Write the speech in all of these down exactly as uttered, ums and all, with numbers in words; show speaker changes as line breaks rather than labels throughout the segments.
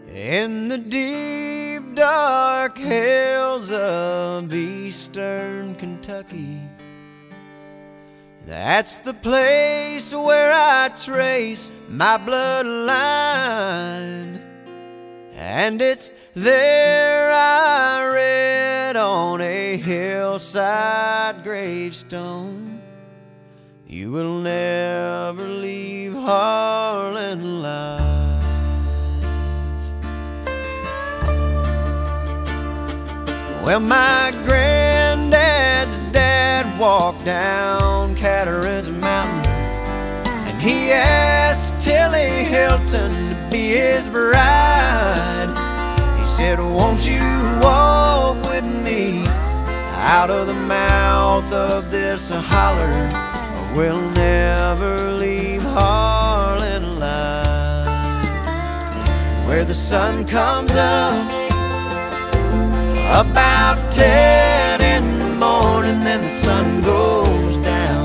In the deep, dark hills of eastern Kentucky, that's the place where I trace my bloodline. And it's there I read on a hillside gravestone, you will never leave Harlan alive. Well, my granddad's dad walked down Catarins Mountain, and he asked Tilly Hilton to be his bride. He said, won't you walk with me out of the mouth of this holler, or we'll never leave Harlan alive. Where the sun comes up about ten in the morning, then the sun goes down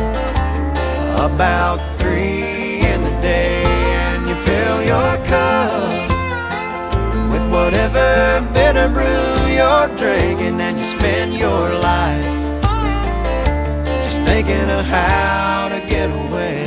about three in the day, and you fill your cup with whatever bitter brew you're drinking, and you spend your life just thinking of how to get away.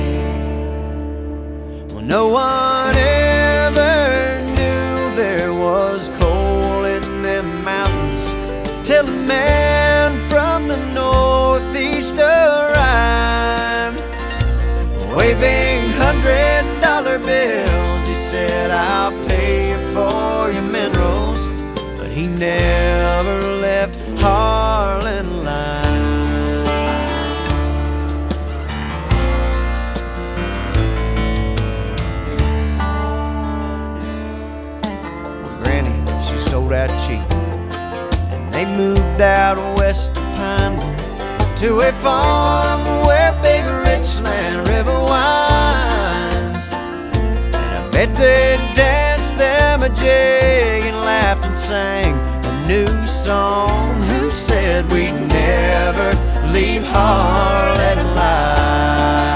Well, no one ever knew there was coal in them mountains till a man from the northeast arrived, waving hundred dollar bills. He said, I'll pay you for your minerals, but he never left Harlan alive. Well, Granny, she sold out cheap, and they moved out west to Pinewood to a farm where big Richland River winds. And I bet they danced them a jig and laughed and sang a new song. Who said we'd never leave Harlan alive?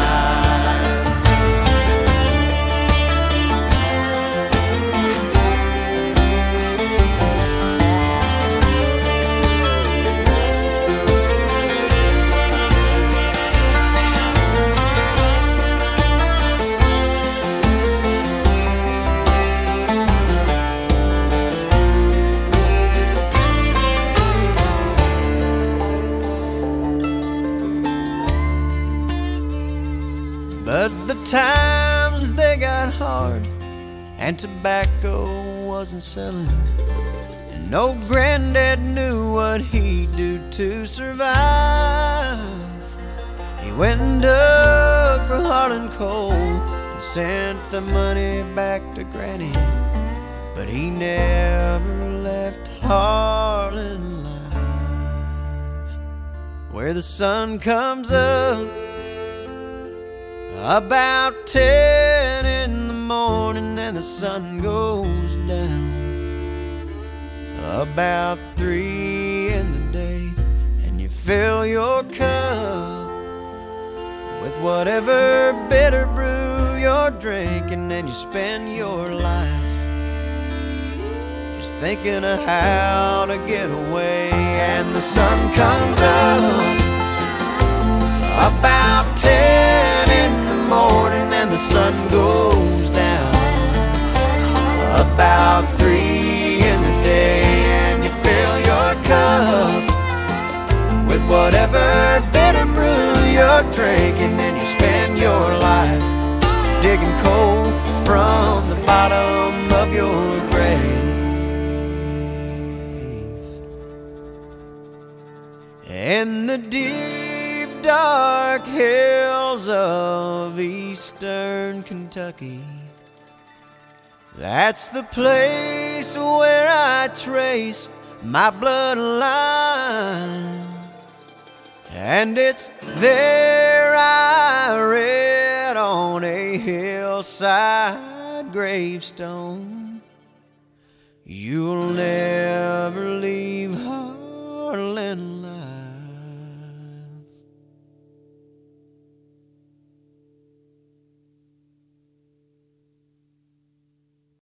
But the times they got hard, and tobacco wasn't selling, and no granddad knew what he'd do to survive. He went and dug for Harlan coal and sent the money back to Granny, but he never left Harlan alive. Where the sun comes up about ten in the morning, and the sun goes down about three in the day, and you fill your cup with whatever bitter brew you're drinking, and you spend your life just thinking of how to get away. And the sun comes up about ten in the morning, and the sun goes down about three in the day, and you fill your cup with whatever bitter brew you're drinking, and you spend your life digging coal from the bottom of your grave. In the deep, dark hills of eastern Kentucky, that's the place where I trace my bloodline. And it's there I read on a hillside gravestone, you'll never